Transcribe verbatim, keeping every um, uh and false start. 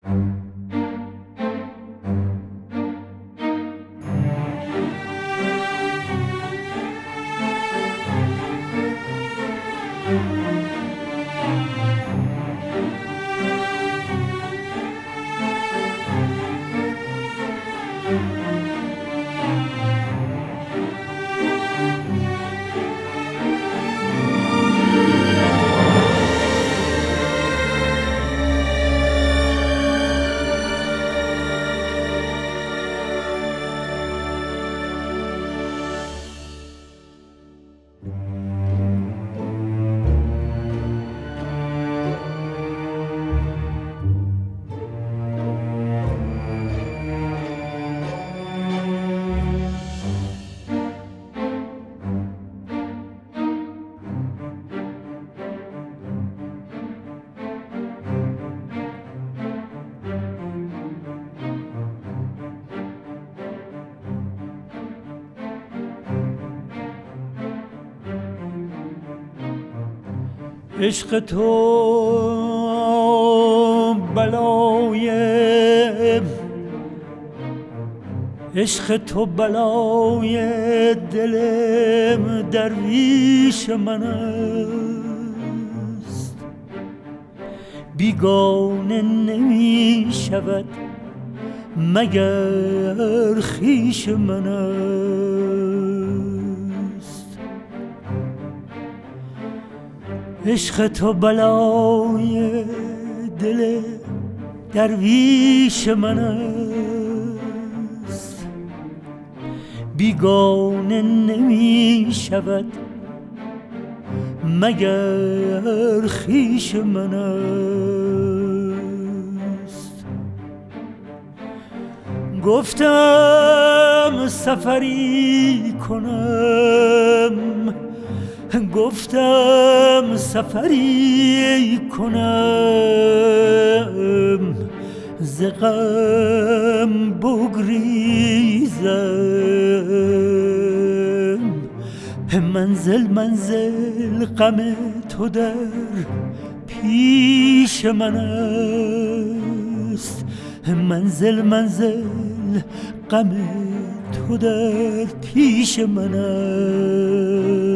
عشق تو بلای عشق تو بلای دل درویش من است، بیگانه نمی شود مگر خویش من است. عشق تو بلای دل درویش من است، بیگانه نمی شود مگر خویش من است. گفتم سفری کنم، گفتم سفری کنم، ز غم بگریزم. منزل منزل غم تو در پیش من است، منزل منزل غم تو در پیش من است.